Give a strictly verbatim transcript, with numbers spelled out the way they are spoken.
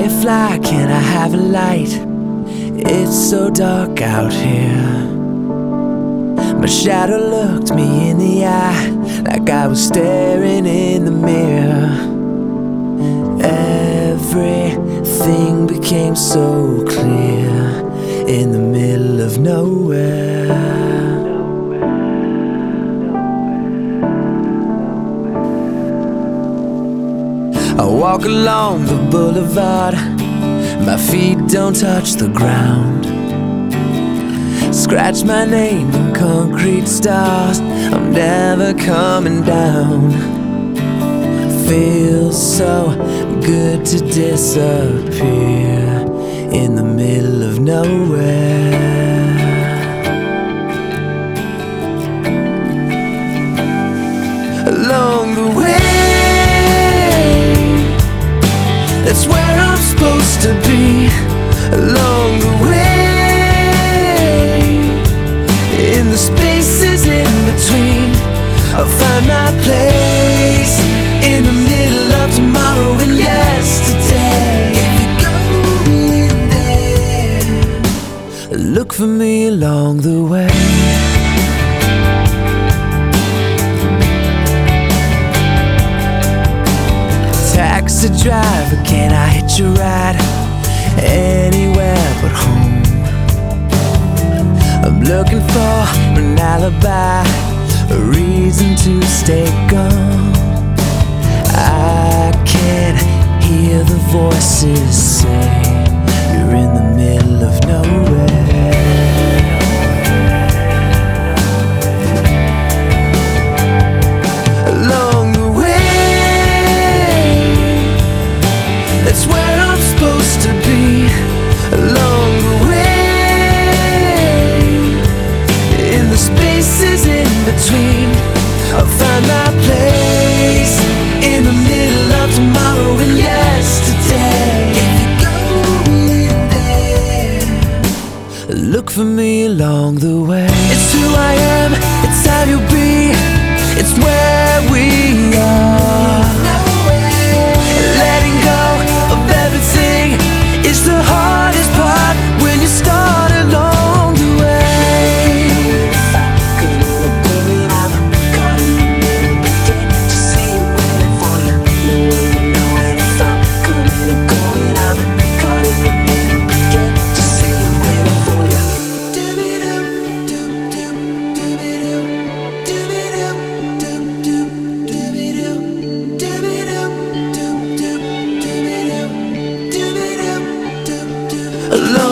Hey fly, can I have a light? It's so dark out here. My shadow looked me in the eye, like I was staring in the mirror. Everything became so clear in the middle of nowhere. I walk along the boulevard, my feet don't touch the ground. Scratch my name on concrete stars, I'm never coming down. Feels so good to disappear in the middle of nowhere. Along the way, that's where I'm supposed to be. Along the way, in the spaces in between, I'll find my place in the middle of tomorrow and yesterday. If you go in there, look for me along the way. Taxi driver, can I hitch a ride anywhere but home? I'm looking for an alibi, a reason to stay gone. I can hear the voices say you're in the middle of nowhere. Along the that's where I'm supposed to be. Along the way, in the spaces in between, I'll find my place in the middle of tomorrow and yesterday. If you go in there, look for me along the way. It's who I am, it's how you'll be, it's where we are. Letting go of everything is the hardest part when you start along the way. If I could look going out, caught in the middle, begin to see you waiting for you. No, and if I could look going out, caught in the middle, begin to see you waiting for you. Alone